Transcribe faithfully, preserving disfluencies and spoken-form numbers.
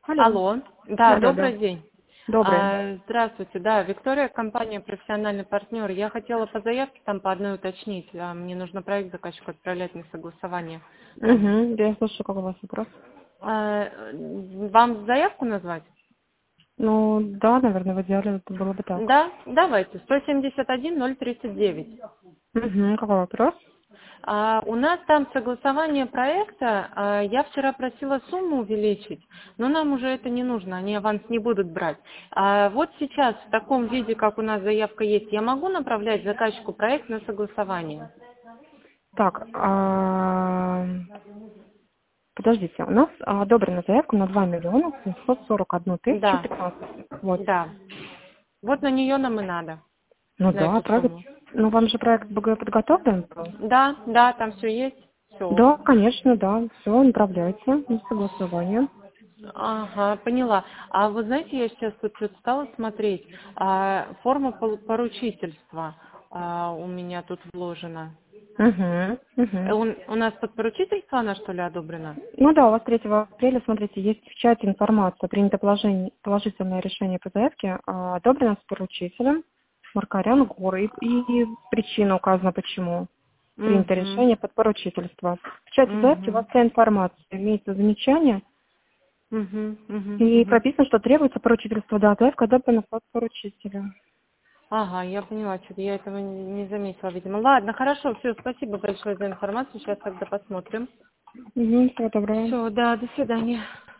Алло. Алло, да, Да-да-да. добрый день. Доброе. А, Здравствуйте, да, Виктория, компания «Профессиональный партнер». Я хотела по заявке там по одной уточнить. А, Мне нужно проект заказчику отправлять на согласование там. Угу. Да, я слушаю, как у вас вопрос. А, Вам заявку назвать? Ну, да, наверное, в идеале это было бы так. Да, давайте. сто семьдесят один ноль тридцать девять. Угу. Какой вопрос? А, у нас там согласование проекта, а, я вчера просила сумму увеличить, но нам уже это не нужно, они аванс не будут брать. А вот сейчас в таком виде, как у нас заявка есть, я могу направлять заказчику проект на согласование? Так, а, подождите, у нас а, одобрена заявка на два миллиона семьсот сорок одну тысячу Да, пятнадцать. Вот. да. Вот на нее нам и надо, Ну на да, эту проект. сумму. Ну, вам же проект бэ гэ подготовлен был? Да, да, там все есть, все Да, ок. конечно, да. Все, направляйте на согласование. Ага, поняла. А вы знаете, я сейчас тут что-то стала смотреть, а, форма пол- поручительства а, у меня тут вложена. Угу. Э, Угу. У, у нас под поручительство она, что ли, одобрена? Ну да, у вас третьего апреля, смотрите, есть в чате информация, принято положение- положительное решение по заявке, а, одобрено с поручителем, Маркарян Гор, и, и причина указана почему. Принято Угу, решение под поручительство. В чате заявки у вас угу, вся информация, имеется замечание, угу, угу, и угу. прописано, что требуется поручительство, да, заявка одобрена под поручителя. Ага, я поняла, что-то я этого не не заметила, видимо. Ладно, хорошо, все, спасибо большое за информацию, сейчас тогда посмотрим. Угу, всего доброго. Все, да, до свидания.